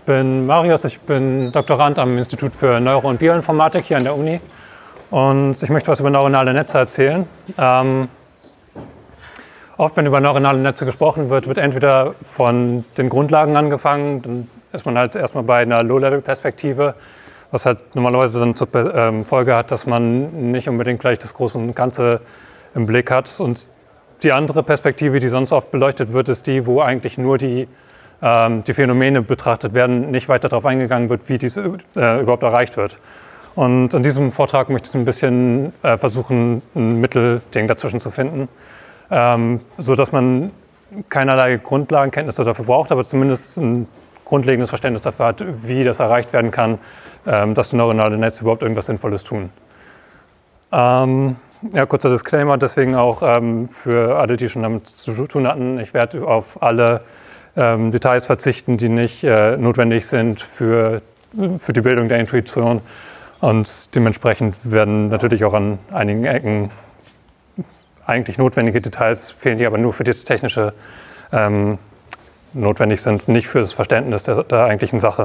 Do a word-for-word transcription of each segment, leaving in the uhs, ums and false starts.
Ich bin Marius, ich bin Doktorand am Institut für Neuro- und Bioinformatik hier an der Uni und ich möchte was über neuronale Netze erzählen. Ähm, oft, wenn über neuronale Netze gesprochen wird, wird entweder von den Grundlagen angefangen, dann ist man halt erstmal bei einer Low-Level-Perspektive, was halt normalerweise dann zur ähm, Folge hat, dass man nicht unbedingt gleich das Große und Ganze im Blick hat. Und die andere Perspektive, die sonst oft beleuchtet wird, ist die, wo eigentlich nur die die Phänomene betrachtet werden, nicht weiter darauf eingegangen wird, wie dies äh, überhaupt erreicht wird. Und in diesem Vortrag möchte ich ein bisschen äh, versuchen, ein Mittelding dazwischen zu finden, ähm, sodass man keinerlei Grundlagenkenntnisse dafür braucht, aber zumindest ein grundlegendes Verständnis dafür hat, wie das erreicht werden kann, ähm, dass die neuronale Netze überhaupt irgendwas Sinnvolles tun. Ähm, ja, kurzer Disclaimer, deswegen auch ähm, für alle, die schon damit zu tun hatten, ich werde auf alle Ähm, Details verzichten, die nicht äh, notwendig sind für, für die Bildung der Intuition. Und dementsprechend werden natürlich auch an einigen Ecken eigentlich notwendige Details fehlen, die aber nur für das Technische ähm, notwendig sind, nicht für das Verständnis der, der eigentlichen Sache.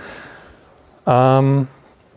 Ähm,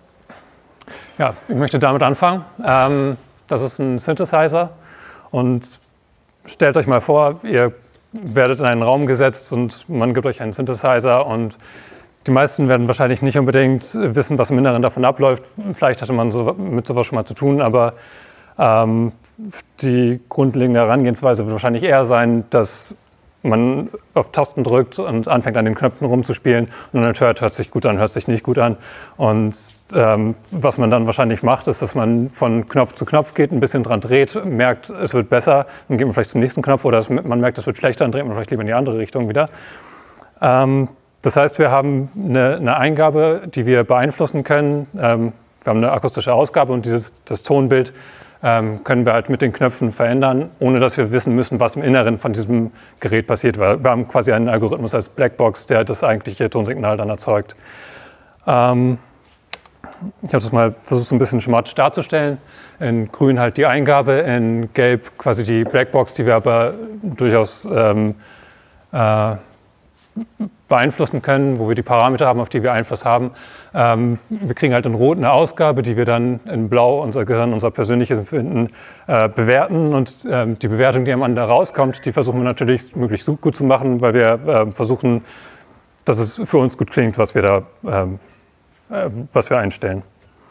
ja, ich möchte damit anfangen. Ähm, das ist ein Synthesizer und stellt euch mal vor, ihr werdet in einen Raum gesetzt und man gibt euch einen Synthesizer und die meisten werden wahrscheinlich nicht unbedingt wissen, was im Inneren davon abläuft. Vielleicht hatte man so, mit sowas schon mal zu tun, aber ähm, die grundlegende Herangehensweise wird wahrscheinlich eher sein, dass man auf Tasten drückt und anfängt an den Knöpfen rumzuspielen und dann hört, hört sich gut an, hört sich nicht gut an. Und ähm, was man dann wahrscheinlich macht, ist, dass man von Knopf zu Knopf geht, ein bisschen dran dreht, merkt, es wird besser, dann geht man vielleicht zum nächsten Knopf oder es, man merkt, es wird schlechter, dann dreht man vielleicht lieber in die andere Richtung wieder. Ähm, das heißt, wir haben eine, eine Eingabe, die wir beeinflussen können. Ähm, wir haben eine akustische Ausgabe und dieses, das Tonbild Ähm, können wir halt mit den Knöpfen verändern, ohne dass wir wissen müssen, was im Inneren von diesem Gerät passiert. Weil wir haben quasi einen Algorithmus als Blackbox, der das eigentliche Tonsignal dann erzeugt. Ähm, ich habe das mal versucht, so ein bisschen schematisch darzustellen. In grün halt die Eingabe, in gelb quasi die Blackbox, die wir aber durchaus ähm, äh, beeinflussen können, wo wir die Parameter haben, auf die wir Einfluss haben. Ähm, wir kriegen halt in Rot eine Ausgabe, die wir dann in Blau, unser Gehirn, unser persönliches Empfinden äh, bewerten. Und ähm, die Bewertung, die am Ende rauskommt, die versuchen wir natürlich möglichst gut zu machen, weil wir äh, versuchen, dass es für uns gut klingt, was wir da ähm, äh, was wir einstellen.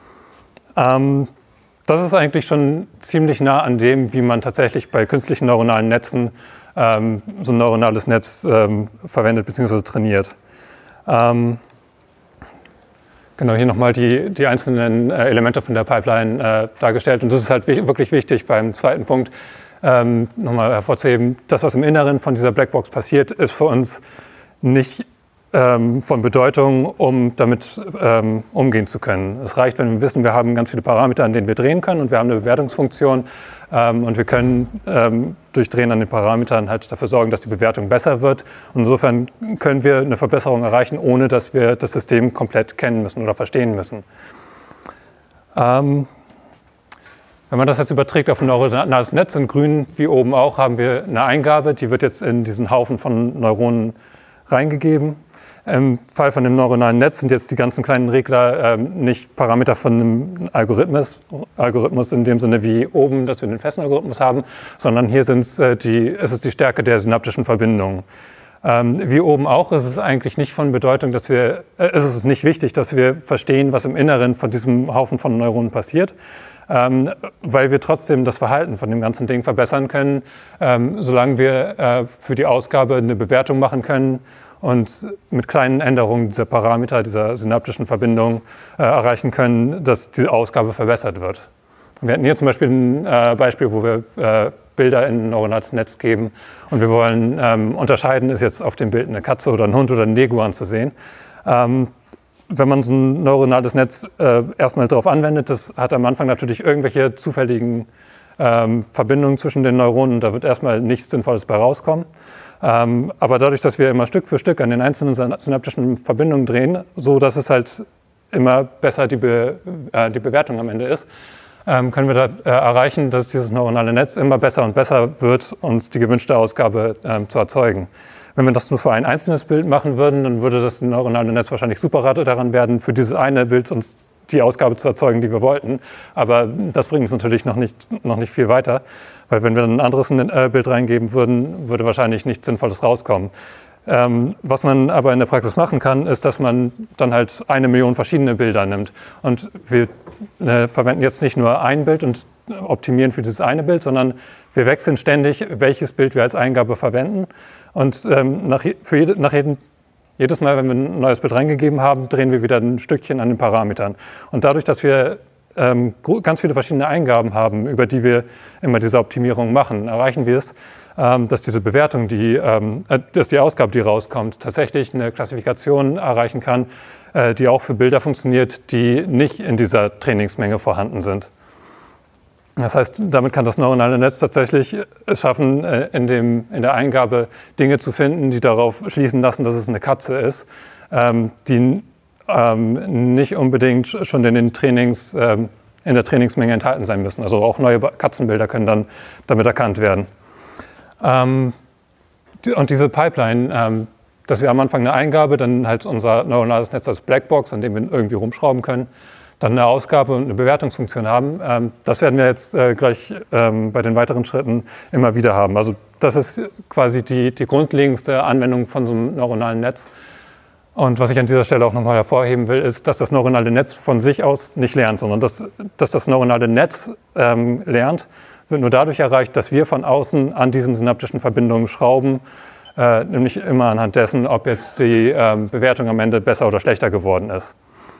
Ähm, das ist eigentlich schon ziemlich nah an dem, wie man tatsächlich bei künstlichen neuronalen Netzen ähm, so ein neuronales Netz ähm, verwendet bzw. trainiert. Ähm, genau, hier nochmal die, die einzelnen äh, Elemente von der Pipeline äh, dargestellt. Und das ist halt wirklich wichtig beim zweiten Punkt, ähm, nochmal hervorzuheben, das, was im Inneren von dieser Blackbox passiert, ist für uns nicht ähm, von Bedeutung, um damit ähm, umgehen zu können. Es reicht, wenn wir wissen, wir haben ganz viele Parameter, an denen wir drehen können und wir haben eine Bewertungsfunktion ähm, und wir können ähm, durch Drehen an den Parametern halt dafür sorgen, dass die Bewertung besser wird. Und insofern können wir eine Verbesserung erreichen, ohne dass wir das System komplett kennen müssen oder verstehen müssen. Ähm, wenn man das jetzt überträgt auf ein neuronales Netz, in grün wie oben auch, haben wir eine Eingabe, die wird jetzt in diesen Haufen von Neuronen reingegeben. Im Fall von dem neuronalen Netz sind jetzt die ganzen kleinen Regler ähm, nicht Parameter von einem Algorithmus, Algorithmus in dem Sinne wie oben, dass wir einen festen Algorithmus haben, sondern hier sind's, äh, die, ist es die Stärke der synaptischen Verbindungen. Ähm, wie oben auch ist es eigentlich nicht von Bedeutung, dass wir, äh, ist es nicht wichtig, dass wir verstehen, was im Inneren von diesem Haufen von Neuronen passiert, ähm, weil wir trotzdem das Verhalten von dem ganzen Ding verbessern können, ähm, solange wir äh, für die Ausgabe eine Bewertung machen können und mit kleinen Änderungen dieser Parameter, dieser synaptischen Verbindung äh, erreichen können, dass diese Ausgabe verbessert wird. Wir hatten hier zum Beispiel ein äh, Beispiel, wo wir äh, Bilder in ein neuronales Netz geben und wir wollen ähm, unterscheiden, ist jetzt auf dem Bild eine Katze oder ein Hund oder ein Leguan zu sehen. Ähm, wenn man so ein neuronales Netz äh, erstmal darauf anwendet, das hat am Anfang natürlich irgendwelche zufälligen ähm, Verbindungen zwischen den Neuronen, da wird erstmal nichts Sinnvolles bei rauskommen. Ähm, aber dadurch, dass wir immer Stück für Stück an den einzelnen synaptischen Verbindungen drehen, so dass es halt immer besser die, Be äh, die Bewertung am Ende ist, ähm, können wir da äh, erreichen, dass dieses neuronale Netz immer besser und besser wird, uns die gewünschte Ausgabe ähm, zu erzeugen. Wenn wir das nur für ein einzelnes Bild machen würden, dann würde das neuronale Netz wahrscheinlich super daran werden, für dieses eine Bild uns die Ausgabe zu erzeugen, die wir wollten. Aber das bringt uns natürlich noch nicht, noch nicht viel weiter, weil wenn wir ein anderes Bild reingeben würden, würde wahrscheinlich nichts Sinnvolles rauskommen. Ähm, was man aber in der Praxis machen kann, ist, dass man dann halt eine Million verschiedene Bilder nimmt. Und wir äh, verwenden jetzt nicht nur ein Bild und optimieren für dieses eine Bild, sondern wir wechseln ständig, welches Bild wir als Eingabe verwenden. Und ähm, nach, für jede, nach jedem Jedes Mal, wenn wir ein neues Bild reingegeben haben, drehen wir wieder ein Stückchen an den Parametern. Und dadurch, dass wir ähm, ganz viele verschiedene Eingaben haben, über die wir immer diese Optimierung machen, erreichen wir es, ähm, dass diese Bewertung, die, ähm, äh, dass die Ausgabe, die rauskommt, tatsächlich eine Klassifikation erreichen kann, äh, die auch für Bilder funktioniert, die nicht in dieser Trainingsmenge vorhanden sind. Das heißt, damit kann das neuronale Netz tatsächlich es schaffen, in, dem, in der Eingabe Dinge zu finden, die darauf schließen lassen, dass es eine Katze ist, ähm, die ähm, nicht unbedingt schon in, den Trainings, ähm, in der Trainingsmenge enthalten sein müssen. Also auch neue Katzenbilder können dann damit erkannt werden. Ähm, die, und diese Pipeline, ähm, dass wir am Anfang eine Eingabe, dann halt unser neuronales Netz als Blackbox, an dem wir irgendwie rumschrauben können, dann eine Ausgabe und eine Bewertungsfunktion haben. Ähm, das werden wir jetzt äh, gleich ähm, bei den weiteren Schritten immer wieder haben. Also das ist quasi die, die grundlegendste Anwendung von so einem neuronalen Netz. Und was ich an dieser Stelle auch nochmal hervorheben will, ist, dass das neuronale Netz von sich aus nicht lernt, sondern dass, dass das neuronale Netz ähm, lernt, wird nur dadurch erreicht, dass wir von außen an diesen synaptischen Verbindungen schrauben, äh, nämlich immer anhand dessen, ob jetzt die ähm, Bewertung am Ende besser oder schlechter geworden ist.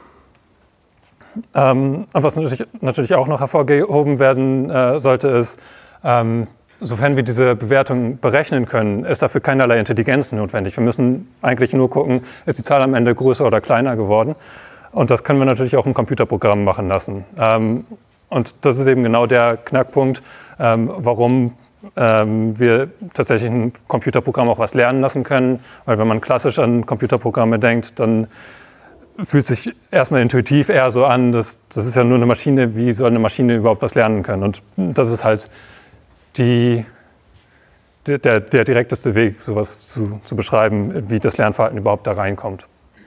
Ähm, und was natürlich, natürlich auch noch hervorgehoben werden äh, sollte, ist, ähm, sofern wir diese Bewertung berechnen können, ist dafür keinerlei Intelligenz notwendig. Wir müssen eigentlich nur gucken, ist die Zahl am Ende größer oder kleiner geworden. Und das können wir natürlich auch im Computerprogramm machen lassen. Ähm, und das ist eben genau der Knackpunkt, ähm, warum ähm, wir tatsächlich ein Computerprogramm auch was lernen lassen können. Weil wenn man klassisch an Computerprogramme denkt, dann fühlt sich erstmal intuitiv eher so an, dass das ist ja nur eine Maschine, wie soll eine Maschine überhaupt was lernen können? Und das ist halt die, der, der direkteste Weg, sowas zu, zu beschreiben, wie das Lernverhalten überhaupt da reinkommt.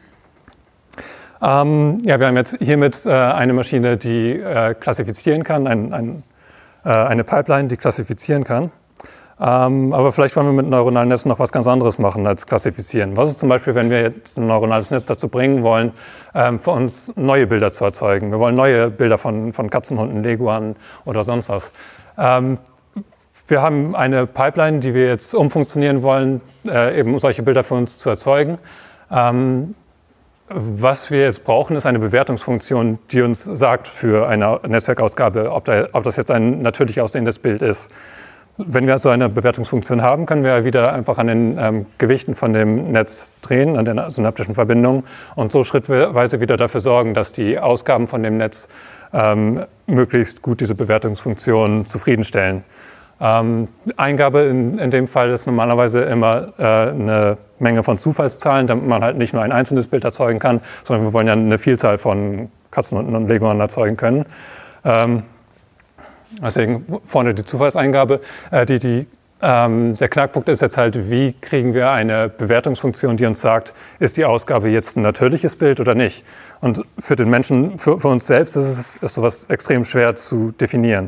Ähm, ja, wir haben jetzt hiermit äh, eine Maschine, die äh, klassifizieren kann, ein, ein, äh, eine Pipeline, die klassifizieren kann. Ähm, aber vielleicht wollen wir mit neuronalen Netzen noch was ganz anderes machen als klassifizieren. Was ist zum Beispiel, wenn wir jetzt ein neuronales Netz dazu bringen wollen, ähm, für uns neue Bilder zu erzeugen? Wir wollen neue Bilder von, von Katzen, Hunden, Leguanen oder sonst was. Ähm, wir haben eine Pipeline, die wir jetzt umfunktionieren wollen, äh, eben solche Bilder für uns zu erzeugen. Ähm, was wir jetzt brauchen, ist eine Bewertungsfunktion, die uns sagt für eine Netzwerkausgabe, ob, da, ob das jetzt ein natürlich aussehendes Bild ist. Wenn wir so eine Bewertungsfunktion haben, können wir wieder einfach an den ähm, Gewichten von dem Netz drehen, an den synaptischen Verbindungen und so schrittweise wieder dafür sorgen, dass die Ausgaben von dem Netz ähm, möglichst gut diese Bewertungsfunktion zufriedenstellen. Ähm, Eingabe in, in dem Fall ist normalerweise immer äh, eine Menge von Zufallszahlen, damit man halt nicht nur ein einzelnes Bild erzeugen kann, sondern wir wollen ja eine Vielzahl von Katzenhunden und Leguanen erzeugen können. Ähm, Deswegen vorne die Zufallseingabe. Äh, die, die, ähm, der Knackpunkt ist jetzt halt, wie kriegen wir eine Bewertungsfunktion, die uns sagt, ist die Ausgabe jetzt ein natürliches Bild oder nicht? Und für den Menschen, für, für uns selbst ist es ist sowas extrem schwer zu definieren.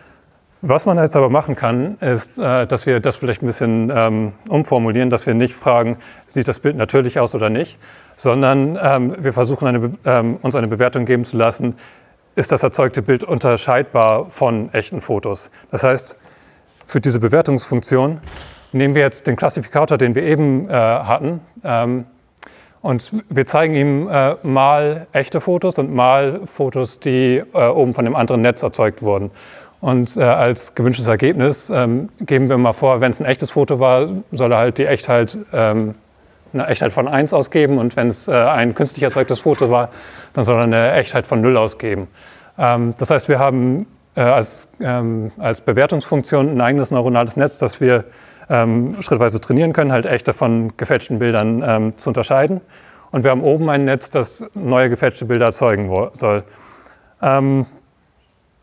Was man jetzt aber machen kann, ist, äh, dass wir das vielleicht ein bisschen ähm, umformulieren, dass wir nicht fragen, sieht das Bild natürlich aus oder nicht, sondern ähm, wir versuchen eine, ähm, uns eine Bewertung geben zu lassen, ist das erzeugte Bild unterscheidbar von echten Fotos. Das heißt, für diese Bewertungsfunktion nehmen wir jetzt den Klassifikator, den wir eben äh, hatten, ähm, und wir zeigen ihm äh, mal echte Fotos und mal Fotos, die äh, oben von dem anderen Netz erzeugt wurden. Und äh, als gewünschtes Ergebnis ähm, geben wir mal vor, wenn es ein echtes Foto war, soll er halt die Echtheit, ähm, eine Echtheit von eins ausgeben, und wenn es äh, ein künstlich erzeugtes Foto war, dann soll er eine Echtheit von null ausgeben. Ähm, das heißt, wir haben äh, als, ähm, als Bewertungsfunktion ein eigenes neuronales Netz, das wir ähm, schrittweise trainieren können, halt echte von gefälschten Bildern ähm, zu unterscheiden. Und wir haben oben ein Netz, das neue gefälschte Bilder erzeugen soll. Ähm,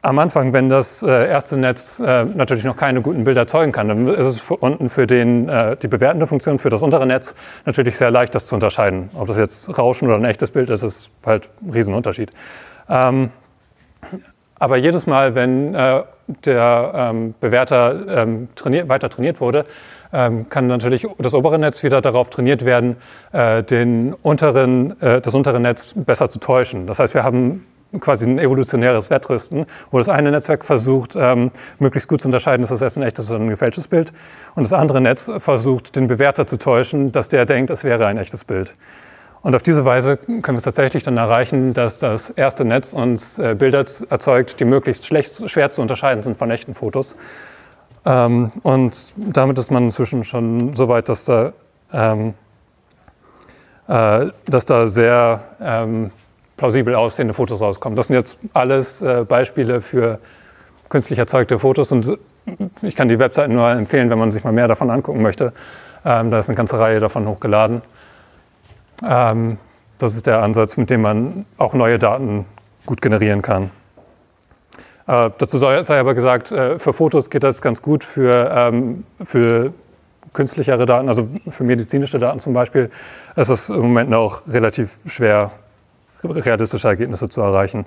am Anfang, wenn das äh, erste Netz äh, natürlich noch keine guten Bilder erzeugen kann, dann ist es für, unten für den, äh, die bewertende Funktion für das untere Netz natürlich sehr leicht, das zu unterscheiden. Ob das jetzt Rauschen oder ein echtes Bild ist, ist halt ein Riesenunterschied. Ähm, aber jedes Mal, wenn äh, der ähm, Bewerter ähm, trainiert, weiter trainiert wurde, ähm, kann natürlich das obere Netz wieder darauf trainiert werden, äh, den unteren, äh, das untere Netz besser zu täuschen. Das heißt, wir haben quasi ein evolutionäres Wettrüsten, wo das eine Netzwerk versucht, ähm, möglichst gut zu unterscheiden, ist das erst ein echtes oder ein gefälschtes Bild. Und das andere Netz versucht, den Bewerter zu täuschen, dass der denkt, es wäre ein echtes Bild. Und auf diese Weise können wir es tatsächlich dann erreichen, dass das erste Netz uns äh, Bilder erzeugt, die möglichst schlecht, schwer zu unterscheiden sind von echten Fotos. Ähm, und damit ist man inzwischen schon so weit, dass da, ähm, äh, dass da sehr ähm, plausibel aussehende Fotos rauskommen. Das sind jetzt alles äh, Beispiele für künstlich erzeugte Fotos und ich kann die Webseite nur empfehlen, wenn man sich mal mehr davon angucken möchte. Ähm, da ist eine ganze Reihe davon hochgeladen. Ähm, das ist der Ansatz, mit dem man auch neue Daten gut generieren kann. Äh, dazu sei, sei aber gesagt, äh, für Fotos geht das ganz gut, für, ähm, für künstlichere Daten, also für medizinische Daten zum Beispiel, ist es im Moment noch relativ schwer, realistische Ergebnisse zu erreichen.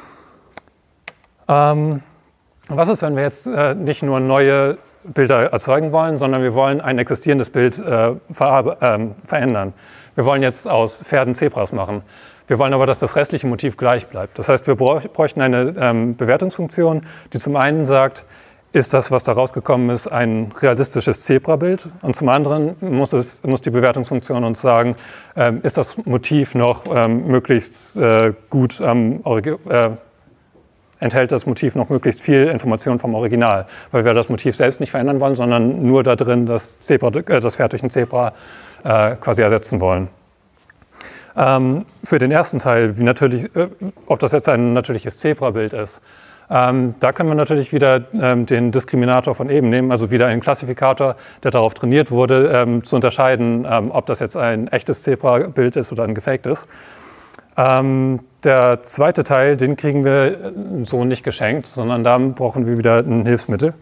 Ähm, was ist, wenn wir jetzt äh, nicht nur neue Bilder erzeugen wollen, sondern wir wollen ein existierendes Bild äh, ver äh, verändern? Wir wollen jetzt aus Pferden Zebras machen. Wir wollen aber, dass das restliche Motiv gleich bleibt. Das heißt, wir bräuchten eine ähm, Bewertungsfunktion, die zum einen sagt, ist das, was da rausgekommen ist, ein realistisches Zebrabild? Und zum anderen muss, es, muss die Bewertungsfunktion uns sagen, ähm, ist das Motiv noch ähm, möglichst äh, gut am ähm, äh, enthält das Motiv noch möglichst viel Information vom Original, weil wir das Motiv selbst nicht verändern wollen, sondern nur da drin das, Zebra, äh, das Pferd durch ein Zebra äh, quasi ersetzen wollen. Ähm, für den ersten Teil, wie natürlich, äh, ob das jetzt ein natürliches Zebrabild ist, Ähm, da können wir natürlich wieder ähm, den Diskriminator von eben nehmen, also wieder einen Klassifikator, der darauf trainiert wurde, ähm, zu unterscheiden, ähm, ob das jetzt ein echtes Zebra-Bild ist oder ein gefaktes. Ähm, der zweite Teil, den kriegen wir so nicht geschenkt, sondern da brauchen wir wieder ein Hilfsmittel.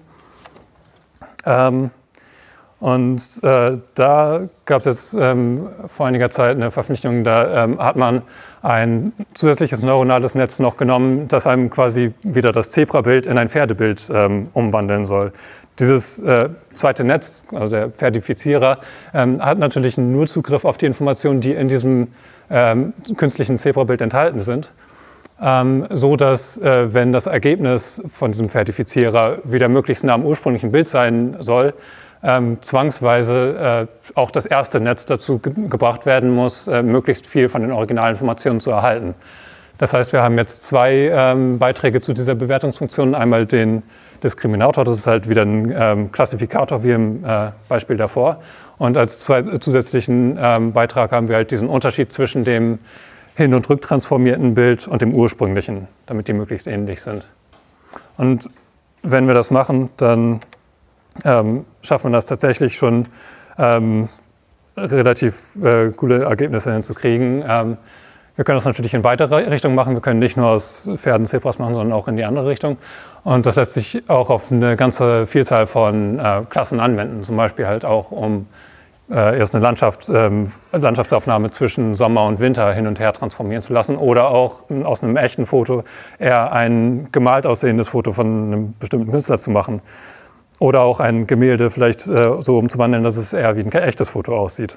Ähm, Und äh, da gab es jetzt ähm, vor einiger Zeit eine Verpflichtung, da ähm, hat man ein zusätzliches neuronales Netz noch genommen, das einem quasi wieder das Zebrabild in ein Pferdebild ähm, umwandeln soll. Dieses äh, zweite Netz, also der Pferdifizierer, ähm, hat natürlich nur Zugriff auf die Informationen, die in diesem ähm, künstlichen Zebrabild enthalten sind. Ähm, so dass, äh, wenn das Ergebnis von diesem Pferdifizierer wieder möglichst nah am ursprünglichen Bild sein soll, Ähm, zwangsweise äh, auch das erste Netz dazu ge gebracht werden muss, äh, möglichst viel von den Originalinformationen zu erhalten. Das heißt, wir haben jetzt zwei ähm, Beiträge zu dieser Bewertungsfunktion. Einmal den Diskriminator, das ist halt wieder ein ähm, Klassifikator wie im äh, Beispiel davor. Und als zwei, zusätzlichen ähm, Beitrag haben wir halt diesen Unterschied zwischen dem hin- und rücktransformierten Bild und dem ursprünglichen, damit die möglichst ähnlich sind. Und wenn wir das machen, dann Ähm, schafft man das tatsächlich schon ähm, relativ äh, coole Ergebnisse hinzukriegen. Ähm, wir können das natürlich in beide Richtungen machen. Wir können nicht nur aus Pferden Zebras machen, sondern auch in die andere Richtung. Und das lässt sich auch auf eine ganze Vielzahl von äh, Klassen anwenden. Zum Beispiel halt auch, um äh, erst eine Landschaft, ähm, Landschaftsaufnahme zwischen Sommer und Winter hin und her transformieren zu lassen. Oder auch aus einem echten Foto eher ein gemalt aussehendes Foto von einem bestimmten Künstler zu machen. Oder auch ein Gemälde vielleicht äh, so umzuwandeln, dass es eher wie ein echtes Foto aussieht.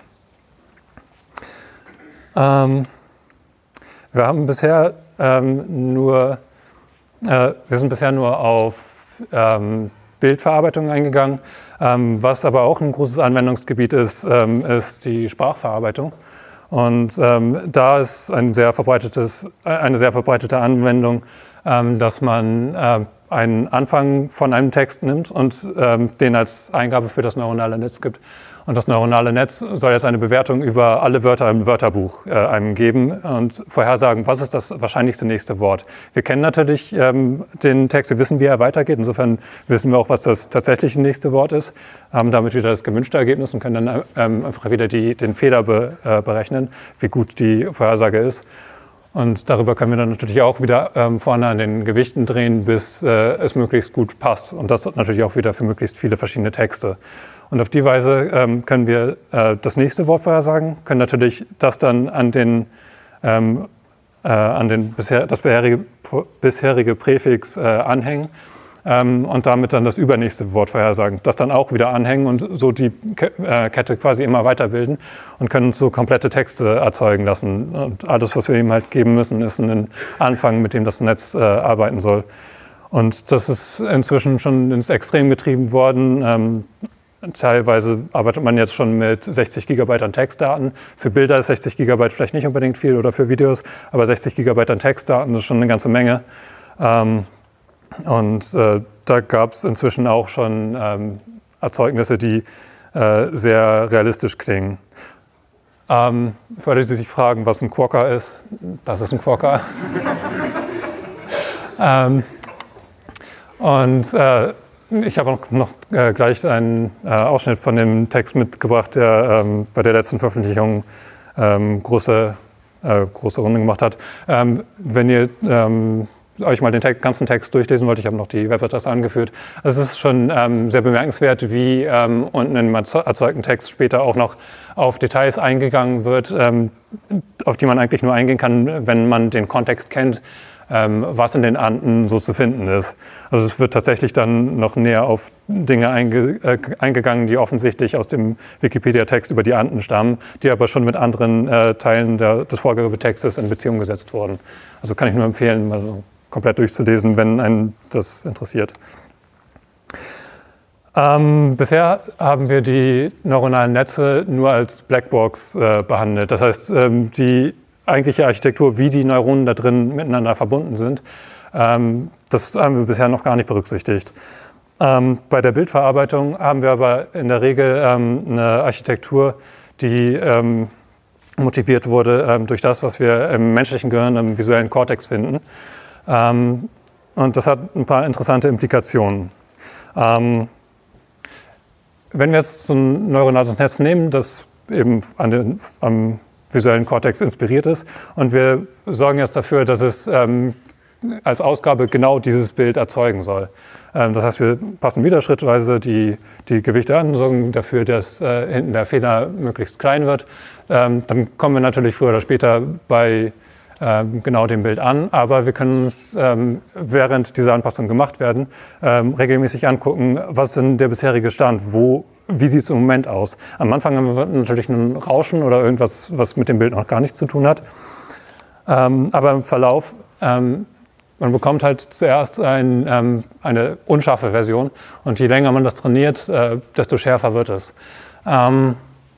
Ähm, wir haben bisher ähm, nur, äh, wir sind bisher nur auf ähm, Bildverarbeitung eingegangen. Ähm, was aber auch ein großes Anwendungsgebiet ist, ähm, ist die Sprachverarbeitung. Und ähm, da ist ein sehr verbreitetes, eine sehr verbreitete Anwendung, ähm, dass man äh, einen Anfang von einem Text nimmt und ähm, den als Eingabe für das neuronale Netz gibt. Und das neuronale Netz soll jetzt eine Bewertung über alle Wörter im Wörterbuch äh, einem geben und vorhersagen, was ist das wahrscheinlichste nächste Wort. Wir kennen natürlich ähm, den Text, wir wissen, wie er weitergeht. Insofern wissen wir auch, was das tatsächliche nächste Wort ist, haben damit wieder das gewünschte Ergebnis und können dann ähm, einfach wieder die, den Fehler be, äh, berechnen, wie gut die Vorhersage ist. Und darüber können wir dann natürlich auch wieder ähm, vorne an den Gewichten drehen, bis äh, es möglichst gut passt. Und das natürlich auch wieder für möglichst viele verschiedene Texte. Und auf die Weise ähm, können wir äh, das nächste Wort vorhersagen, können natürlich das dann an den, ähm, äh, an den bisher, das bisherige, bisherige Präfix äh, anhängen ähm, und damit dann das übernächste Wort vorhersagen, das dann auch wieder anhängen und so die Ke äh, Kette quasi immer weiterbilden und können uns so komplette Texte erzeugen lassen. Und alles, was wir ihm halt geben müssen, ist ein Anfang, mit dem das Netz äh, arbeiten soll. Und das ist inzwischen schon ins Extrem getrieben worden. Ähm, Teilweise arbeitet man jetzt schon mit sechzig Gigabyte an Textdaten. Für Bilder ist sechzig Gigabyte vielleicht nicht unbedingt viel oder für Videos, aber sechzig Gigabyte an Textdaten ist schon eine ganze Menge. Ähm, und äh, da gab es inzwischen auch schon ähm, Erzeugnisse, die äh, sehr realistisch klingen. Ähm, für alle, die sich fragen, was ein Quokka ist, das ist ein Quokka. ähm, und äh, Ich habe auch noch äh, gleich einen äh, Ausschnitt von dem Text mitgebracht, der ähm, bei der letzten Veröffentlichung ähm, große, äh, große Runde gemacht hat. Ähm, wenn ihr ähm, euch mal den Text, ganzen Text durchlesen wollt, ich habe noch die Webadresse angeführt. Also es ist schon ähm, sehr bemerkenswert, wie ähm, unten im erzeugten Text später auch noch auf Details eingegangen wird, ähm, auf die man eigentlich nur eingehen kann, wenn man den Kontext kennt, ähm, was in den Anden so zu finden ist. Also es wird tatsächlich dann noch näher auf Dinge einge äh, eingegangen, die offensichtlich aus dem Wikipedia-Text über die Anden stammen, die aber schon mit anderen äh, Teilen der, des Vorgabetextes in Beziehung gesetzt wurden. Also kann ich nur empfehlen, mal so komplett durchzulesen, wenn einen das interessiert. Ähm, bisher haben wir die neuronalen Netze nur als Blackbox äh, behandelt. Das heißt, ähm, die eigentliche Architektur, wie die Neuronen da drin miteinander verbunden sind, ähm, das haben wir bisher noch gar nicht berücksichtigt. Ähm, bei der Bildverarbeitung haben wir aber in der Regel ähm, eine Architektur, die ähm, motiviert wurde ähm, durch das, was wir im menschlichen Gehirn, im visuellen Kortex finden. Ähm, und das hat ein paar interessante Implikationen. Ähm, wenn wir jetzt so ein neuronales Netz nehmen, das eben an den, am visuellen Kortex inspiriert ist, und wir sorgen jetzt dafür, dass es ähm, als Ausgabe genau dieses Bild erzeugen soll. Ähm, das heißt, wir passen wieder schrittweise die, die Gewichte an, sorgen dafür, dass äh, hinten der Fehler möglichst klein wird. Ähm, dann kommen wir natürlich früher oder später bei ähm, genau dem Bild an, aber wir können uns, ähm, während diese Anpassungen gemacht werden, ähm, regelmäßig angucken, was ist denn der bisherige Stand, wo, wie sieht es im Moment aus. Am Anfang haben wir natürlich ein Rauschen oder irgendwas, was mit dem Bild noch gar nichts zu tun hat, ähm, aber im Verlauf ähm, man bekommt halt zuerst ein, ähm, eine unscharfe Version, und je länger man das trainiert, äh, desto schärfer wird es. Ähm,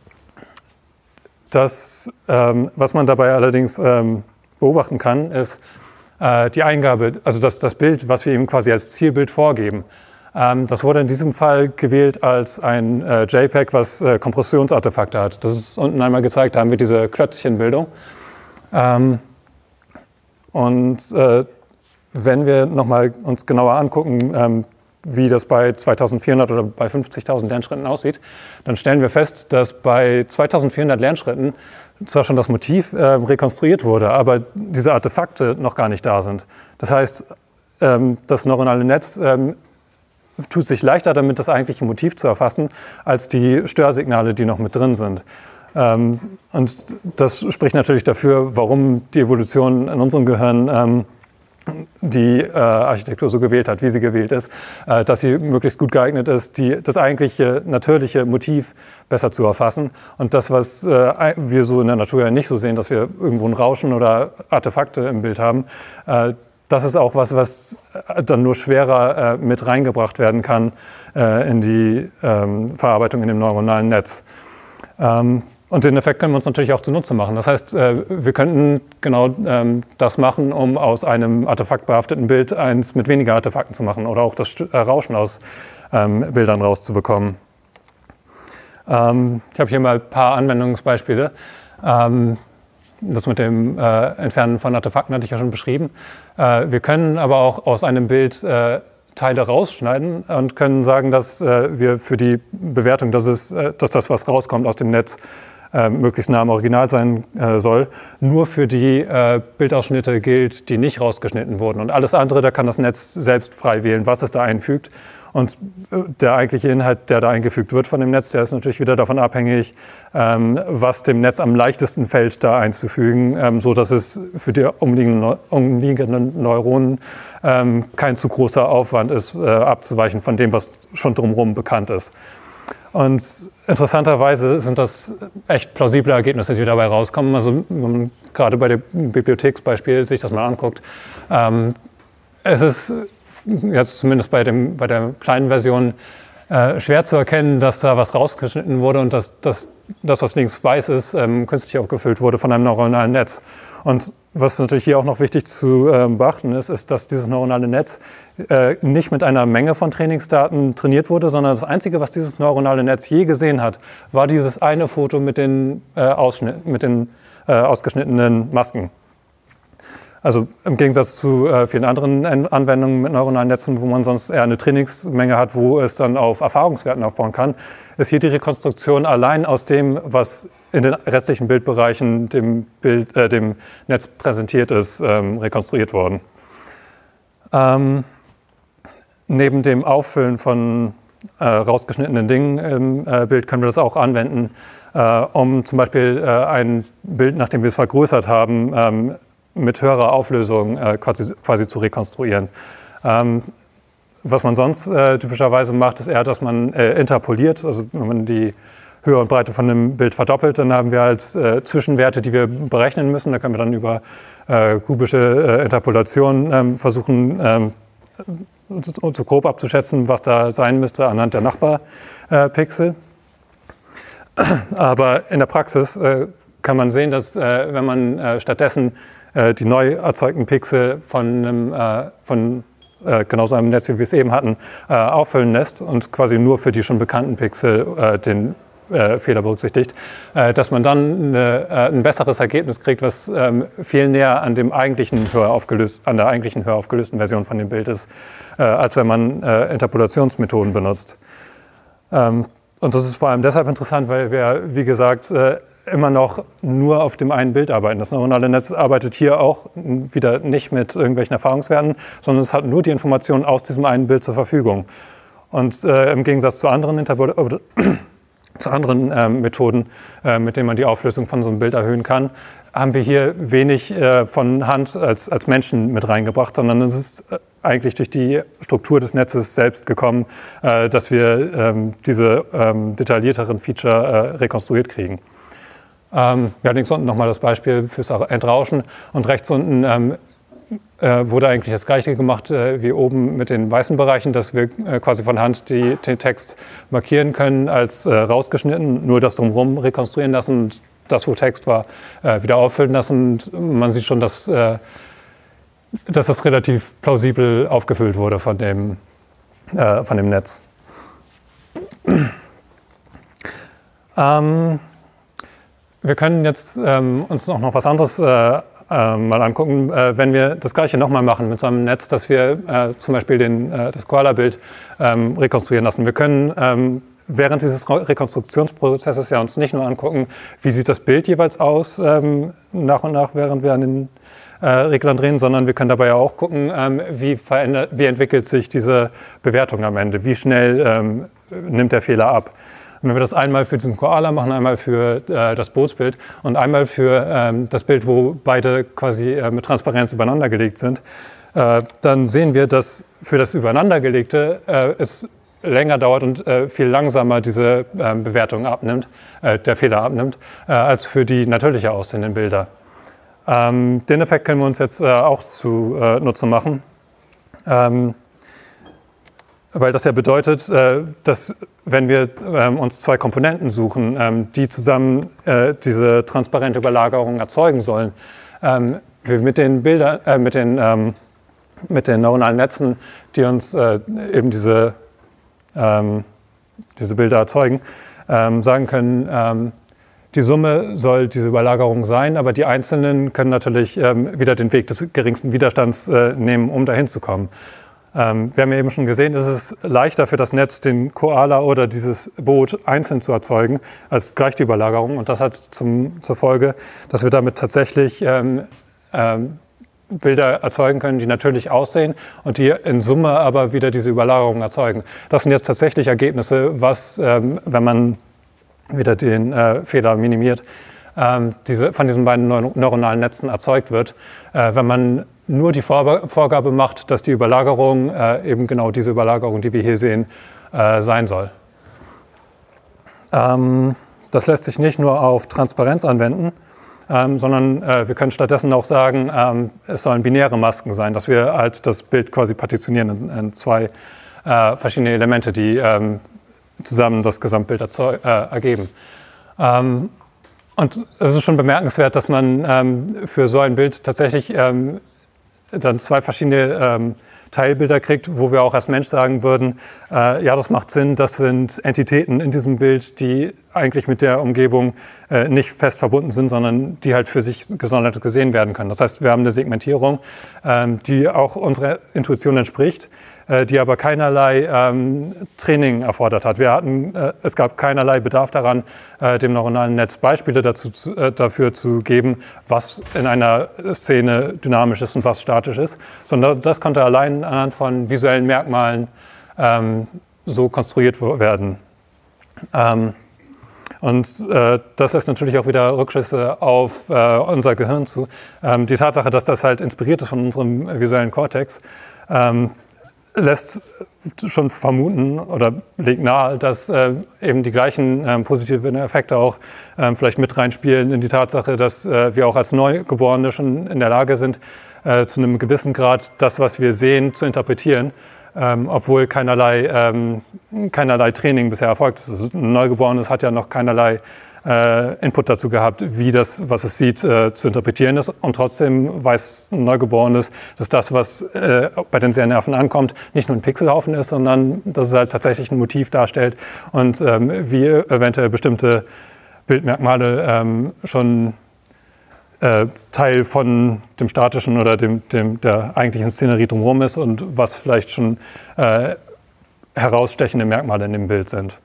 das, ähm, was man dabei allerdings ähm, beobachten kann, ist äh, die Eingabe, also das, das Bild, was wir ihm quasi als Zielbild vorgeben. Ähm, das wurde in diesem Fall gewählt als ein äh, JPEG, was äh, Kompressionsartefakte hat. Das ist unten einmal gezeigt, da haben wir diese Klötzchenbildung. Ähm, und äh, Wenn wir nochmal uns genauer angucken, ähm, wie das bei zweitausendvierhundert oder bei fünfzigtausend Lernschritten aussieht, dann stellen wir fest, dass bei zweitausendvierhundert Lernschritten zwar schon das Motiv äh, rekonstruiert wurde, aber diese Artefakte noch gar nicht da sind. Das heißt, ähm, das neuronale Netz ähm, tut sich leichter damit, das eigentliche Motiv zu erfassen, als die Störsignale, die noch mit drin sind. Ähm, und das spricht natürlich dafür, warum die Evolution in unserem Gehirn ähm, die äh, Architektur so gewählt hat, wie sie gewählt ist, äh, dass sie möglichst gut geeignet ist, die, das eigentliche natürliche Motiv besser zu erfassen. Und das, was äh, wir so in der Natur ja nicht so sehen, dass wir irgendwo ein Rauschen oder Artefakte im Bild haben, äh, das ist auch was, was dann nur schwerer äh, mit reingebracht werden kann äh, in die ähm, Verarbeitung in dem neuronalen Netz. Ähm, Und den Effekt können wir uns natürlich auch zunutze machen. Das heißt, wir könnten genau das machen, um aus einem artefaktbehafteten Bild eins mit weniger Artefakten zu machen oder auch das Rauschen aus Bildern rauszubekommen. Ich habe hier mal ein paar Anwendungsbeispiele. Das mit dem Entfernen von Artefakten hatte ich ja schon beschrieben. Wir können aber auch aus einem Bild Teile rausschneiden und können sagen, dass wir für die Bewertung, dass, es, dass das, was rauskommt aus dem Netz, äh, möglichst nah am Original sein äh, soll, nur für die äh, Bildausschnitte gilt, die nicht rausgeschnitten wurden. Und alles andere, da kann das Netz selbst frei wählen, was es da einfügt. Und der eigentliche Inhalt, der da eingefügt wird von dem Netz, der ist natürlich wieder davon abhängig, ähm, was dem Netz am leichtesten fällt, da einzufügen, ähm, so dass es für die umliegenden, umliegenden Neuronen ähm, kein zu großer Aufwand ist, äh, abzuweichen von dem, was schon drumherum bekannt ist. Und interessanterweise sind das echt plausible Ergebnisse, die dabei rauskommen. Also wenn man gerade bei dem Bibliotheksbeispiel sich das mal anguckt, ähm, es ist jetzt zumindest bei, dem, bei der kleinen Version äh, schwer zu erkennen, dass da was rausgeschnitten wurde und dass, dass das, was links weiß ist, ähm, künstlich aufgefüllt wurde von einem neuronalen Netz. Und was natürlich hier auch noch wichtig zu äh, beachten ist, ist, dass dieses neuronale Netz äh, nicht mit einer Menge von Trainingsdaten trainiert wurde, sondern das Einzige, was dieses neuronale Netz je gesehen hat, war dieses eine Foto mit den, äh, Ausschnitt, mit den äh, ausgeschnittenen Masken. Also im Gegensatz zu äh, vielen anderen Anwendungen mit neuronalen Netzen, wo man sonst eher eine Trainingsmenge hat, wo es dann auf Erfahrungswerten aufbauen kann, ist hier die Rekonstruktion allein aus dem, was in den restlichen Bildbereichen dem, Bild, äh, dem Netz präsentiert ist, ähm, rekonstruiert worden. Ähm, neben dem Auffüllen von äh, rausgeschnittenen Dingen im äh, Bild können wir das auch anwenden, äh, um zum Beispiel äh, ein Bild, nachdem wir es vergrößert haben, ähm, mit höherer Auflösung äh, quasi, quasi zu rekonstruieren. Ähm, was man sonst äh, typischerweise macht, ist eher, dass man äh, interpoliert. Also wenn man die Höhe und Breite von einem Bild verdoppelt, dann haben wir halt äh, Zwischenwerte, die wir berechnen müssen. Da können wir dann über äh, kubische äh, Interpolation ähm, versuchen, ähm, so, so grob abzuschätzen, was da sein müsste anhand der Nachbarpixel. Äh, Aber in der Praxis äh, kann man sehen, dass äh, wenn man äh, stattdessen die neu erzeugten Pixel von, einem, äh, von äh, genau so einem Netz, wie wir es eben hatten, äh, auffüllen lässt und quasi nur für die schon bekannten Pixel äh, den äh, Fehler berücksichtigt, äh, dass man dann eine, äh, ein besseres Ergebnis kriegt, was ähm, viel näher an, dem eigentlichen höher aufgelöst, an der eigentlichen höher aufgelösten Version von dem Bild ist, äh, als wenn man äh, Interpolationsmethoden benutzt. Ähm, und das ist vor allem deshalb interessant, weil wir, wie gesagt, äh, immer noch nur auf dem einen Bild arbeiten. Das neuronale Netz arbeitet hier auch wieder nicht mit irgendwelchen Erfahrungswerten, sondern es hat nur die Informationen aus diesem einen Bild zur Verfügung. Und äh, im Gegensatz zu anderen, Interpol- zu anderen äh, Methoden, äh, mit denen man die Auflösung von so einem Bild erhöhen kann, haben wir hier wenig äh, von Hand als, als Menschen mit reingebracht, sondern es ist äh, eigentlich durch die Struktur des Netzes selbst gekommen, äh, dass wir ähm, diese ähm, detaillierteren Feature äh, rekonstruiert kriegen. Ähm, ja, links unten nochmal das Beispiel fürs Entrauschen und rechts unten ähm, äh, wurde eigentlich das Gleiche gemacht äh, wie oben mit den weißen Bereichen, dass wir äh, quasi von Hand die, den Text markieren können als äh, rausgeschnitten, nur das drumherum rekonstruieren lassen und das, wo Text war, äh, wieder auffüllen lassen. Und man sieht schon, dass, äh, dass das relativ plausibel aufgefüllt wurde von dem, äh, von dem Netz. ähm, Wir können jetzt ähm, uns noch, noch was anderes äh, äh, mal angucken, äh, wenn wir das Gleiche nochmal machen mit so einem Netz, dass wir äh, zum Beispiel den, äh, das Koala-Bild ähm, rekonstruieren lassen. Wir können ähm, während dieses Rekonstruktionsprozesses ja uns nicht nur angucken, wie sieht das Bild jeweils aus ähm, nach und nach, während wir an den äh, Reglern drehen, sondern wir können dabei ja auch gucken, ähm, wie, verändert, wie entwickelt sich diese Bewertung am Ende, wie schnell ähm, nimmt der Fehler ab. Und wenn wir das einmal für diesen Koala machen, einmal für äh, das Bootsbild und einmal für ähm, das Bild, wo beide quasi äh, mit Transparenz übereinander gelegt sind, äh, dann sehen wir, dass für das Übereinandergelegte äh, es länger dauert und äh, viel langsamer diese äh, Bewertung abnimmt, äh, der Fehler abnimmt, äh, als für die natürlicher aussehenden Bilder. Ähm, den Effekt können wir uns jetzt äh, auch zu äh, Nutzen machen. Ähm, Weil das ja bedeutet, dass wenn wir uns zwei Komponenten suchen, die zusammen diese transparente Überlagerung erzeugen sollen, wir mit den Bildern, mit den, mit den neuronalen Netzen, die uns eben diese, diese Bilder erzeugen, sagen können, die Summe soll diese Überlagerung sein, aber die Einzelnen können natürlich wieder den Weg des geringsten Widerstands nehmen, um dahin zu kommen. Ähm, wir haben ja eben schon gesehen, es ist leichter für das Netz, den Koala oder dieses Boot einzeln zu erzeugen, als gleich die Überlagerung. Und das hat zum, zur Folge, dass wir damit tatsächlich ähm, ähm, Bilder erzeugen können, die natürlich aussehen und die in Summe aber wieder diese Überlagerung erzeugen. Das sind jetzt tatsächlich Ergebnisse, was, ähm, wenn man wieder den äh, Fehler minimiert, ähm, diese, von diesen beiden neu neuronalen Netzen erzeugt wird, äh, wenn man nur die Vor Vorgabe macht, dass die Überlagerung äh, eben genau diese Überlagerung, die wir hier sehen, äh, sein soll. Ähm, das lässt sich nicht nur auf Transparenz anwenden, ähm, sondern äh, wir können stattdessen auch sagen, ähm, es sollen binäre Masken sein, dass wir halt das Bild quasi partitionieren in, in zwei äh, verschiedene Elemente, die ähm, zusammen das Gesamtbild äh, ergeben. Ähm, und es ist schon bemerkenswert, dass man ähm, für so ein Bild tatsächlich ähm, dann zwei verschiedene ähm, Teilbilder kriegt, wo wir auch als Mensch sagen würden, äh, ja, das macht Sinn, das sind Entitäten in diesem Bild, die eigentlich mit der Umgebung äh, nicht fest verbunden sind, sondern die halt für sich gesondert gesehen werden können. Das heißt, wir haben eine Segmentierung, ähm, die auch unserer Intuition entspricht, äh, die aber keinerlei ähm, Training erfordert hat. Wir hatten, äh, es gab keinerlei Bedarf daran, äh, dem neuronalen Netz Beispiele dazu, zu, äh, dafür zu geben, was in einer Szene dynamisch ist und was statisch ist, sondern das konnte allein anhand von visuellen Merkmalen ähm, so konstruiert werden. Ähm, Und äh, das lässt natürlich auch wieder Rückschlüsse auf äh, unser Gehirn zu. Ähm, die Tatsache, dass das halt inspiriert ist von unserem visuellen Kortex, ähm, lässt schon vermuten oder legt nahe, dass äh, eben die gleichen äh, positiven Effekte auch äh, vielleicht mit reinspielen in die Tatsache, dass äh, wir auch als Neugeborene schon in der Lage sind, äh, zu einem gewissen Grad das, was wir sehen, zu interpretieren. Ähm, obwohl keinerlei, ähm, keinerlei Training bisher erfolgt ist. Also ein Neugeborenes hat ja noch keinerlei äh, Input dazu gehabt, wie das, was es sieht, äh, zu interpretieren ist. Und trotzdem weiß ein Neugeborenes, dass das, was äh, bei den Sehnerven ankommt, nicht nur ein Pixelhaufen ist, sondern dass es halt tatsächlich ein Motiv darstellt und ähm, wie eventuell bestimmte Bildmerkmale ähm, schon Äh, Teil von dem statischen oder dem, dem, der eigentlichen Szenerie drumherum ist und was vielleicht schon äh, herausstechende Merkmale in dem Bild sind.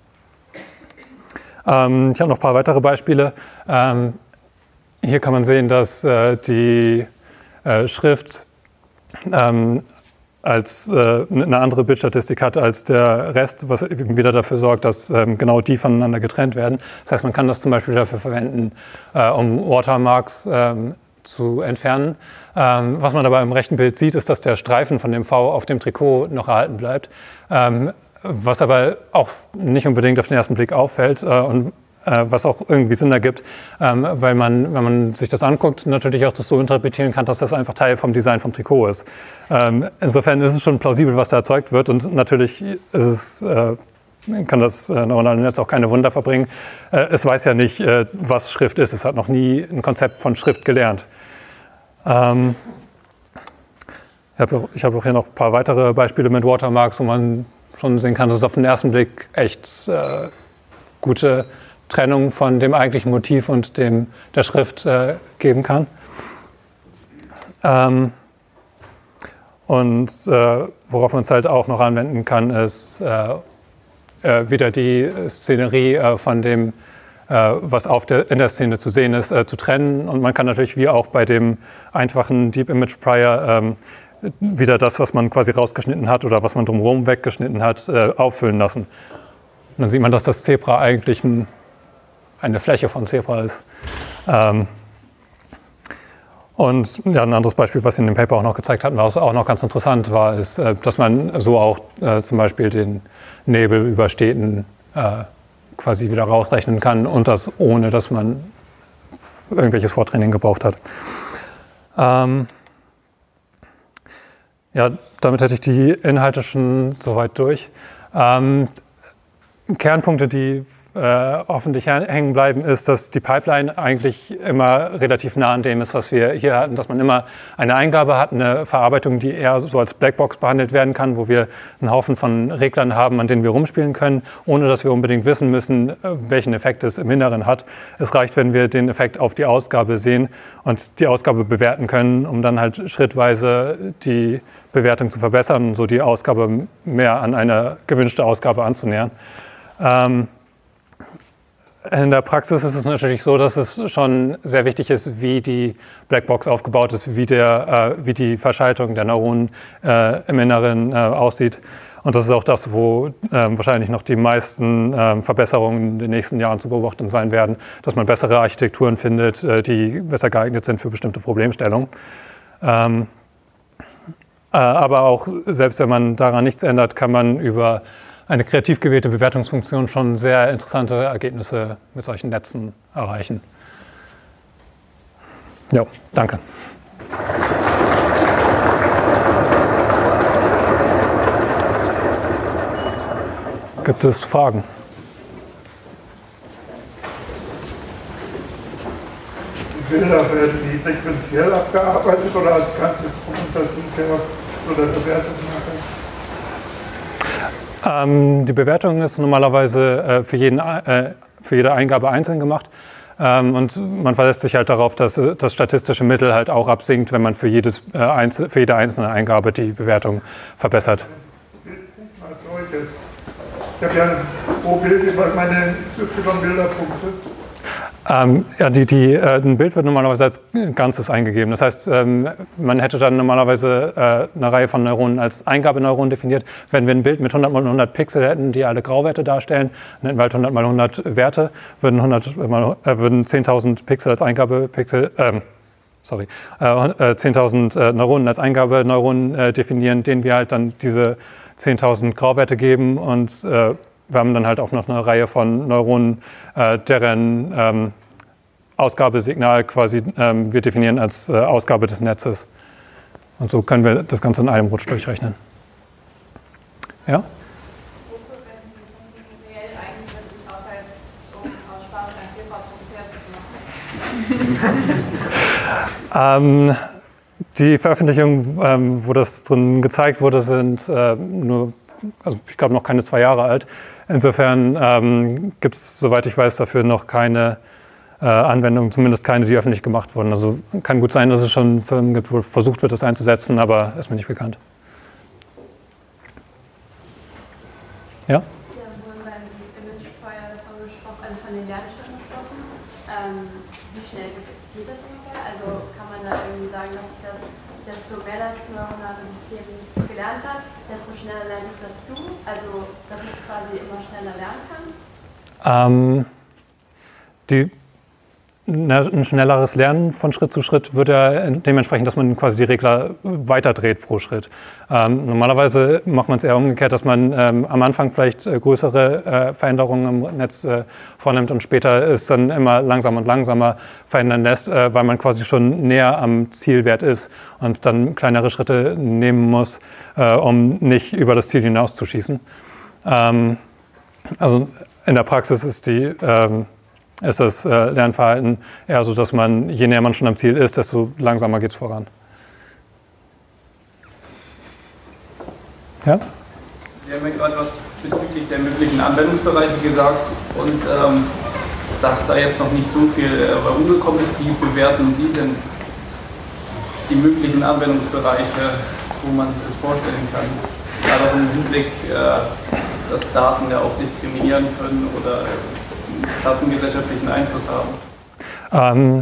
Ähm, ich habe noch ein paar weitere Beispiele. Ähm, hier kann man sehen, dass äh, die äh, Schrift ähm, als äh, eine andere Bildstatistik hat als der Rest, was eben wieder dafür sorgt, dass ähm, genau die voneinander getrennt werden. Das heißt, man kann das zum Beispiel dafür verwenden, äh, um Watermarks ähm, zu entfernen. Ähm, was man aber im rechten Bild sieht, ist, dass der Streifen von dem V auf dem Trikot noch erhalten bleibt, ähm, was aber auch nicht unbedingt auf den ersten Blick auffällt äh, und was auch irgendwie Sinn ergibt, ähm, weil man, wenn man sich das anguckt, natürlich auch das so interpretieren kann, dass das einfach Teil vom Design vom Trikot ist. Ähm, insofern ist es schon plausibel, was da erzeugt wird und natürlich ist es, äh, kann das äh, neuronale Netz auch keine Wunder verbringen. Äh, es weiß ja nicht, äh, was Schrift ist. Es hat noch nie ein Konzept von Schrift gelernt. Ähm, ich habe ich hab auch hier noch ein paar weitere Beispiele mit Watermarks, wo man schon sehen kann, dass es auf den ersten Blick echt äh, gute Trennung von dem eigentlichen Motiv und dem der Schrift äh, geben kann. Ähm, und äh, worauf man es halt auch noch anwenden kann, ist äh, äh, wieder die Szenerie äh, von dem, äh, was auf der, in der Szene zu sehen ist, äh, zu trennen. Und man kann natürlich wie auch bei dem einfachen Deep Image Prior ähm, wieder das, was man quasi rausgeschnitten hat oder was man drumherum weggeschnitten hat, äh, auffüllen lassen. Und dann sieht man, dass das Zebra eigentlich ein eine Fläche von Zebra ist. Ähm und ja, ein anderes Beispiel, was in dem Paper auch noch gezeigt hat, was auch noch ganz interessant war, ist, äh, dass man so auch äh, zum Beispiel den Nebel über Städten äh, quasi wieder rausrechnen kann und das ohne, dass man irgendwelches Vortraining gebraucht hat. Ähm ja, damit hätte ich die Inhalte schon soweit durch. Ähm Kernpunkte, die äh, hoffentlich hängen bleiben, ist, dass die Pipeline eigentlich immer relativ nah an dem ist, was wir hier hatten, dass man immer eine Eingabe hat, eine Verarbeitung, die eher so als Blackbox behandelt werden kann, wo wir einen Haufen von Reglern haben, an denen wir rumspielen können, ohne dass wir unbedingt wissen müssen, welchen Effekt es im Inneren hat. Es reicht, wenn wir den Effekt auf die Ausgabe sehen und die Ausgabe bewerten können, um dann halt schrittweise die Bewertung zu verbessern und so die Ausgabe mehr an eine gewünschte Ausgabe anzunähern. Ähm, in der Praxis ist es natürlich so, dass es schon sehr wichtig ist, wie die Blackbox aufgebaut ist, wie, der, äh, wie die Verschaltung der Neuronen äh, im Inneren äh, aussieht. Und das ist auch das, wo äh, wahrscheinlich noch die meisten äh, Verbesserungen in den nächsten Jahren zu beobachten sein werden, dass man bessere Architekturen findet, äh, die besser geeignet sind für bestimmte Problemstellungen. Ähm, äh, aber auch selbst wenn man daran nichts ändert, kann man über eine kreativ gewählte Bewertungsfunktion schon sehr interessante Ergebnisse mit solchen Netzen erreichen. Ja, danke. Gibt es Fragen? Die Bilder werden die sequenziell abgearbeitet oder als ganzes Untersucher oder bewertet nachher? Ähm, die Bewertung ist normalerweise äh, für, jeden, äh, für jede Eingabe einzeln gemacht. Ähm, und man verlässt sich halt darauf, dass das statistische Mittel halt auch absinkt, wenn man für, jedes, äh, einzel für jede einzelne Eingabe die Bewertung verbessert. Als solches. Ich habe ja pro Bild immer meine Y-Bilderpunkte. Ähm, ja, die, die, äh, ein Bild wird normalerweise als Ganzes eingegeben. Das heißt, ähm, man hätte dann normalerweise äh, eine Reihe von Neuronen als Eingabeneuronen definiert. Wenn wir ein Bild mit hundert mal hundert Pixel hätten, die alle Grauwerte darstellen, dann hätten wir halt hundert mal hundert Werte, würden, hundert mal, äh, würden zehntausend Pixel als Eingabepixel, ähm, sorry, äh, zehntausend äh, Neuronen als Eingabeneuronen äh, definieren, denen wir halt dann diese zehntausend Grauwerte geben und äh, wir haben dann halt auch noch eine Reihe von Neuronen, äh, deren ähm, Ausgabesignal quasi ähm, wir definieren als äh, Ausgabe des Netzes. Und so können wir das Ganze in einem Rutsch durchrechnen. Ja? Wofür werden die reell eingesetzt, außer jetzt um aus Spaß ein Vierfach zum Pferd zu machen? ähm, die Veröffentlichungen, ähm, wo das drin gezeigt wurde, sind äh, nur, also ich glaube, noch keine zwei Jahre alt. Insofern ähm, gibt es, soweit ich weiß, dafür noch keine äh, Anwendungen, zumindest keine, die öffentlich gemacht wurden. Also kann gut sein, dass es schon Firmen gibt, wo versucht wird, das einzusetzen, aber ist mir nicht bekannt. Ja? Sie haben vorhin beim Image vorher davon gesprochen, also von den Lernständen gesprochen. Ähm, wie schnell geht das ungefähr? Also kann man da irgendwie sagen, dass das, desto mehr das neuronale System gelernt hat, desto schneller lernt es dazu? Also, dass es quasi immer schneller lernen kann? Ähm, die, ne, ein schnelleres Lernen von Schritt zu Schritt würde ja dementsprechend, dass man quasi die Regler weiterdreht pro Schritt. Ähm, normalerweise macht man es eher umgekehrt, dass man ähm, am Anfang vielleicht äh, größere äh, Veränderungen im Netz äh, vornimmt und später es dann immer langsamer und langsamer verändern lässt, äh, weil man quasi schon näher am Zielwert ist und dann kleinere Schritte nehmen muss, äh, um nicht über das Ziel hinauszuschießen. Ähm, also in der Praxis ist, die, ähm, ist das äh, Lernverhalten eher so, dass man, je näher man schon am Ziel ist, desto langsamer geht es voran. Ja? Sie haben ja gerade was bezüglich der möglichen Anwendungsbereiche gesagt und ähm, dass da jetzt noch nicht so viel äh, rumgekommen ist. Wie bewerten Sie denn die möglichen Anwendungsbereiche, wo man sich das vorstellen kann? Gerade im Hinblick, äh, dass Daten ja auch diskriminieren können oder einen klassengesellschaftlichen Einfluss haben.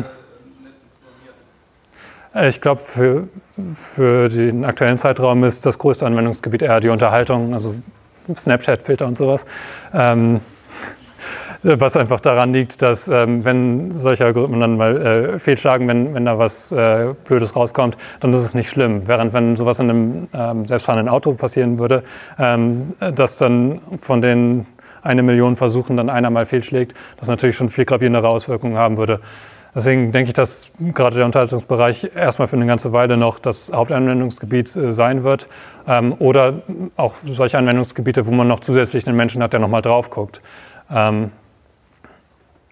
Ähm, ich glaube, für, für den aktuellen Zeitraum ist das größte Anwendungsgebiet eher die Unterhaltung, also Snapchat-Filter und sowas. Ähm, was einfach daran liegt, dass ähm, wenn solche Algorithmen dann mal äh, fehlschlagen, wenn, wenn da was äh, Blödes rauskommt, dann ist es nicht schlimm. Während wenn sowas in einem ähm, selbstfahrenden Auto passieren würde, ähm, dass dann von den eine Million Versuchen dann einer mal fehlschlägt, das natürlich schon viel gravierendere Auswirkungen haben würde. Deswegen denke ich, dass gerade der Unterhaltungsbereich erstmal für eine ganze Weile noch das Hauptanwendungsgebiet äh, sein wird. Ähm, oder auch solche Anwendungsgebiete, wo man noch zusätzlich einen Menschen hat, der nochmal drauf guckt. Ähm,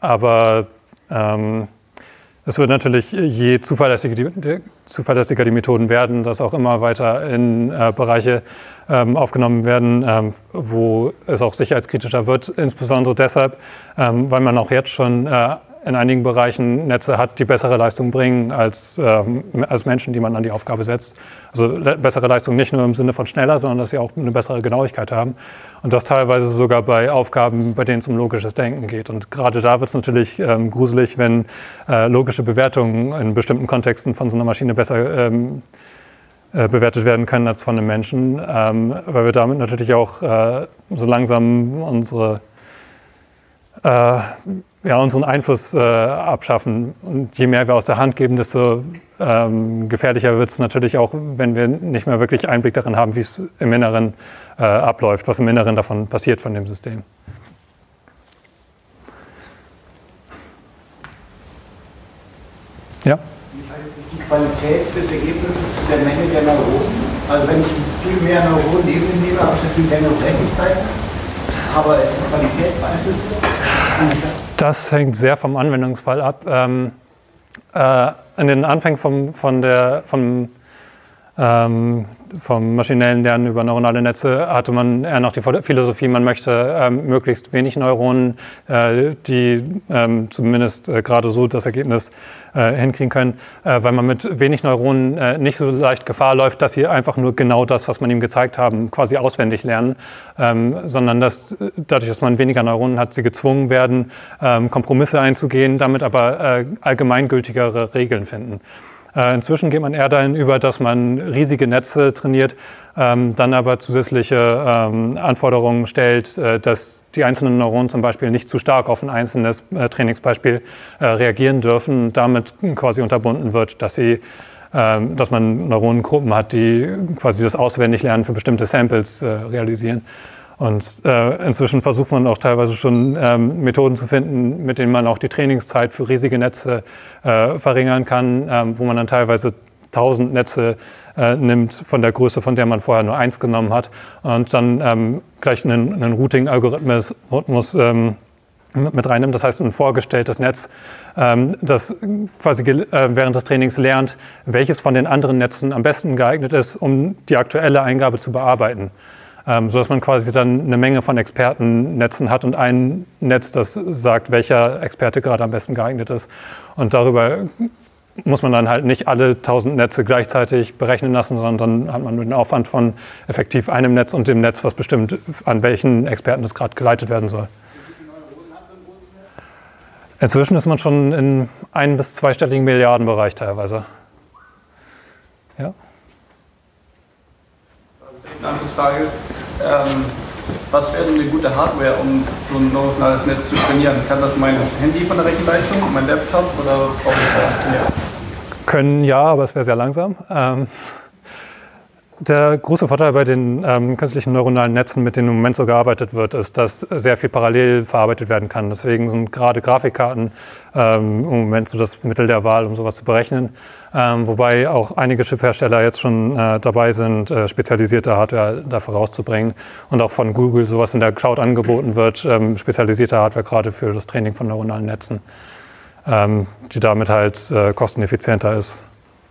aber ähm, es wird natürlich, je zuverlässiger die, zuverlässiger die Methoden werden, dass auch immer weiter in äh, Bereiche ähm, aufgenommen werden, ähm, wo es auch sicherheitskritischer wird, insbesondere deshalb, ähm, weil man auch jetzt schon äh, in einigen Bereichen Netze hat, die bessere Leistung bringen als, ähm, als Menschen, die man an die Aufgabe setzt. Also le- bessere Leistung nicht nur im Sinne von schneller, sondern dass sie auch eine bessere Genauigkeit haben. Und das teilweise sogar bei Aufgaben, bei denen es um logisches Denken geht. Und gerade da wird es natürlich ähm, gruselig, wenn äh, logische Bewertungen in bestimmten Kontexten von so einer Maschine besser ähm, äh, bewertet werden können als von einem Menschen, ähm, weil wir damit natürlich auch äh, so langsam unsere äh, ja, unseren Einfluss äh, abschaffen. Und je mehr wir aus der Hand geben, desto ähm, gefährlicher wird es natürlich auch, wenn wir nicht mehr wirklich Einblick darin haben, wie es im Inneren äh, abläuft, was im Inneren davon passiert von dem System. Ja? Wie verhält sich die Qualität des Ergebnisses zu der Menge der Neuronen? Also wenn ich viel mehr Neuronen neben mir nehme, habe ich natürlich längere Rechenzeiten, aber ist die Qualität beeinflusst? Das hängt sehr vom Anwendungsfall ab. Ähm, äh, in den Anfängen vom, von der, vom, ähm, vom maschinellen Lernen über neuronale Netze hatte man eher noch die Philosophie, man möchte ähm, möglichst wenig Neuronen, äh, die ähm, zumindest äh, gerade so das Ergebnis äh, hinkriegen können, äh, weil man mit wenig Neuronen äh, nicht so leicht Gefahr läuft, dass sie einfach nur genau das, was man ihm gezeigt haben, quasi auswendig lernen, ähm, sondern dass dadurch, dass man weniger Neuronen hat, sie gezwungen werden, ähm, Kompromisse einzugehen, damit aber äh, allgemeingültigere Regeln finden. Inzwischen geht man eher dahin über, dass man riesige Netze trainiert, ähm, dann aber zusätzliche ähm, Anforderungen stellt, äh, dass die einzelnen Neuronen zum Beispiel nicht zu stark auf ein einzelnes äh, Trainingsbeispiel äh, reagieren dürfen und damit quasi unterbunden wird, dass, sie, äh, dass man Neuronengruppen hat, die quasi das Auswendiglernen für bestimmte Samples äh, realisieren. Und äh, inzwischen versucht man auch teilweise schon ähm, Methoden zu finden, mit denen man auch die Trainingszeit für riesige Netze äh, verringern kann, ähm, wo man dann teilweise tausend Netze äh, nimmt von der Größe, von der man vorher nur eins genommen hat und dann ähm, gleich einen, einen Routing-Algorithmus Rhythmus, ähm, mit reinnimmt. Das heißt, ein vorgestelltes Netz, ähm, das quasi äh, während des Trainings lernt, welches von den anderen Netzen am besten geeignet ist, um die aktuelle Eingabe zu bearbeiten. Ähm, sodass man quasi dann eine Menge von Expertennetzen hat und ein Netz, das sagt, welcher Experte gerade am besten geeignet ist. Und darüber muss man dann halt nicht alle tausend Netze gleichzeitig berechnen lassen, sondern dann hat man nur den Aufwand von effektiv einem Netz und dem Netz, was bestimmt, an welchen Experten es gerade geleitet werden soll. Inzwischen ist man schon in ein- bis zweistelligen Milliardenbereich teilweise. Ja. Eine andere Frage. Ähm, was wäre denn eine gute Hardware, um so ein neuronales Netz zu trainieren? Kann das mein Handy von der Rechenleistung, mein Laptop oder brauche ich das mehr? Können ja, aber es wäre sehr langsam. Ähm, der große Vorteil bei den ähm, künstlichen neuronalen Netzen, mit denen im Moment so gearbeitet wird, ist, dass sehr viel parallel verarbeitet werden kann. Deswegen sind gerade Grafikkarten ähm, im Moment so das Mittel der Wahl, um sowas zu berechnen. Ähm, wobei auch einige Chiphersteller jetzt schon äh, dabei sind, äh, spezialisierte Hardware dafür rauszubringen. Und auch von Google sowas in der Cloud angeboten wird, ähm, spezialisierte Hardware gerade für das Training von neuronalen Netzen, ähm, die damit halt äh, kosteneffizienter ist.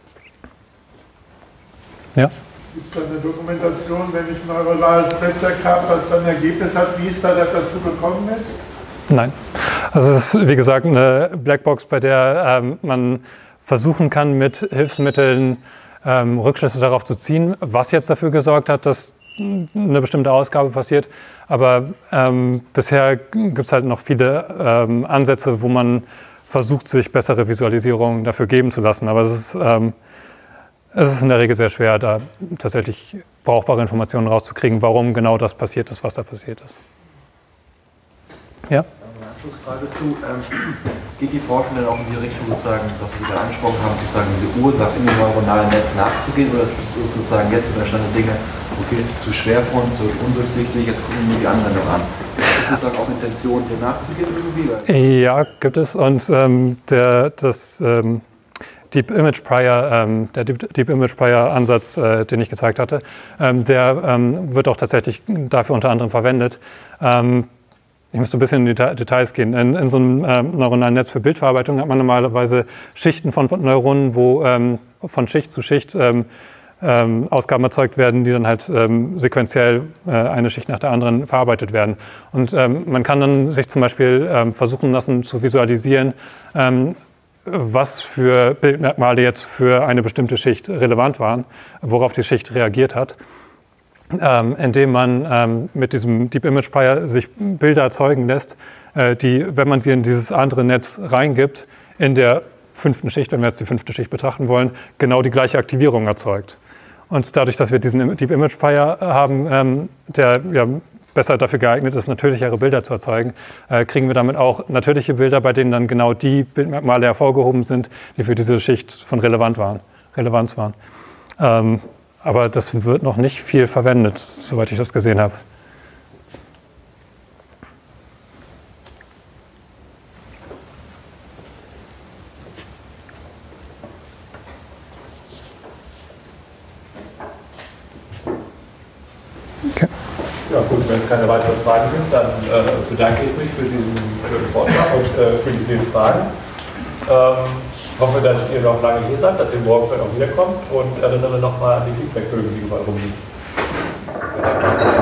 Ja? Gibt es da eine Dokumentation, wenn ich ein neuronales Netzwerk habe, was dann ein Ergebnis hat, wie es da dazu gekommen ist? Nein. Also es ist, wie gesagt, eine Blackbox, bei der ähm, man versuchen kann, mit Hilfsmitteln ähm, Rückschlüsse darauf zu ziehen, was jetzt dafür gesorgt hat, dass eine bestimmte Ausgabe passiert. Aber ähm, bisher gibt es halt noch viele ähm, Ansätze, wo man versucht, sich bessere Visualisierungen dafür geben zu lassen. Aber es ist, ähm, es ist in der Regel sehr schwer, da tatsächlich brauchbare Informationen rauszukriegen, warum genau das passiert ist, was da passiert ist. Ja? Eine Anschlussfrage zu. Ähm, geht die Forschung dann auch in die Richtung, sozusagen, was Sie gerade angesprochen haben, sozusagen diese Ursache in dem neuronalen Netz nachzugehen? Oder ist sozusagen jetzt so der Stand der Dinge, okay, es ist zu schwer für uns, zu undurchsichtig, jetzt gucken wir die Anwendung an? Gibt es sozusagen auch Intention, dem nachzugehen irgendwie? Ja, gibt es. Und ähm, der, das ähm, Deep Image Prior, ähm, der Deep, Deep Image Prior Ansatz, äh, den ich gezeigt hatte, ähm, der ähm, wird auch tatsächlich dafür unter anderem verwendet. Ähm, ich müsste ein bisschen in die Details gehen. In, in so einem ähm, neuronalen Netz für Bildverarbeitung hat man normalerweise Schichten von, von Neuronen, wo ähm, von Schicht zu Schicht ähm, ähm, Ausgaben erzeugt werden, die dann halt ähm, sequenziell äh, eine Schicht nach der anderen verarbeitet werden. Und ähm, man kann dann sich zum Beispiel ähm, versuchen lassen zu visualisieren, ähm, was für Bildmerkmale jetzt für eine bestimmte Schicht relevant waren, worauf die Schicht reagiert hat. Ähm, indem man ähm, mit diesem Deep Image Prior sich Bilder erzeugen lässt, äh, die, wenn man sie in dieses andere Netz reingibt, in der fünften Schicht, wenn wir jetzt die fünfte Schicht betrachten wollen, genau die gleiche Aktivierung erzeugt. Und dadurch, dass wir diesen Deep Image Prior haben, ähm, der ja, besser dafür geeignet ist, natürlichere Bilder zu erzeugen, äh, kriegen wir damit auch natürliche Bilder, bei denen dann genau die Bildmerkmale hervorgehoben sind, die für diese Schicht von relevant waren, Relevanz waren. Ähm, Aber das wird noch nicht viel verwendet, soweit ich das gesehen habe. Okay. Ja gut, wenn es keine weiteren Fragen gibt, dann äh, bedanke ich mich für diesen schönen Vortrag und äh, für die vielen Fragen. Ähm, Ich hoffe, dass ihr noch lange hier seid, dass ihr morgen vielleicht auch wiederkommt und erinnere nochmal an die Feedbackbögen, die überall rumliegen.